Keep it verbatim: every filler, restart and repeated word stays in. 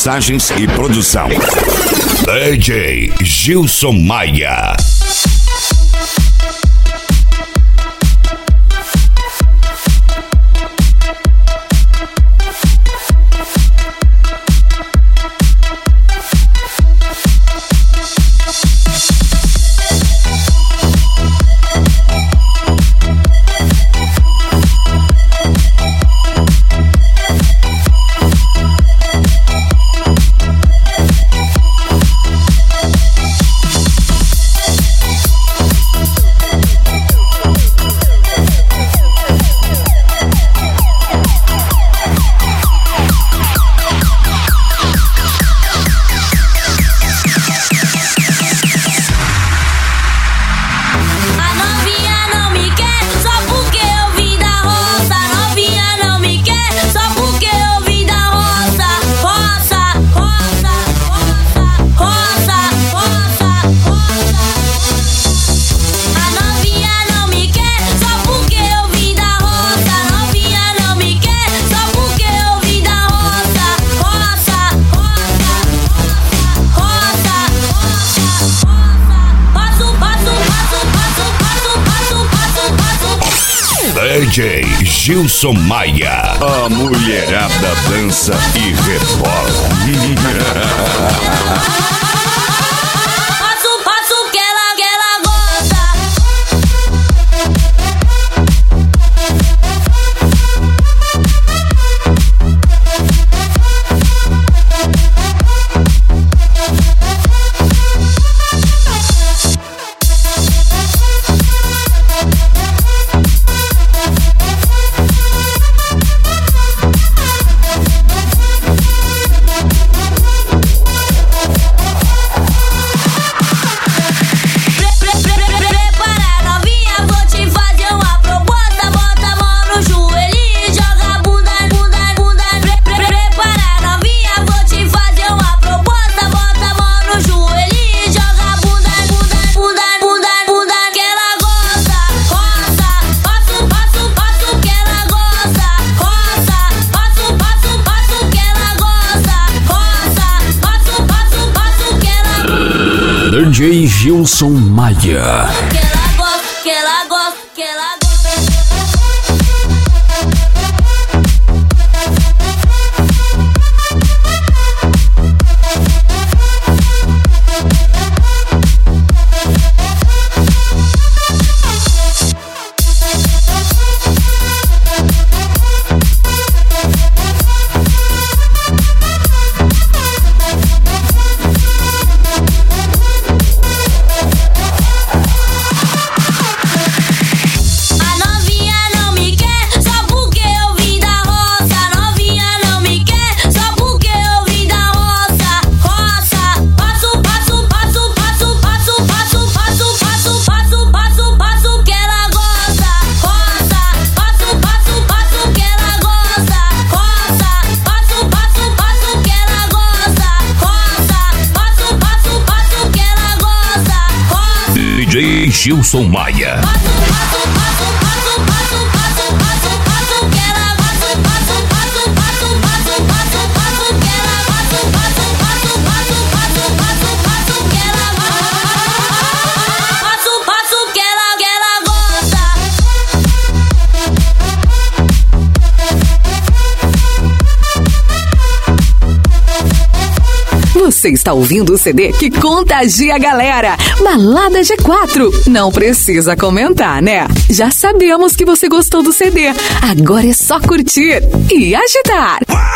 mixagens e produção. D J Gilson Maia. D J Gilson Maia. A mulherada dança e rebola. D J Gilson Maia. D J Gilson Maia. Você está ouvindo o C D que contagia a galera. Balada G quatro. Não precisa comentar, né? Já sabemos que você gostou do C D. Agora é só curtir e agitar.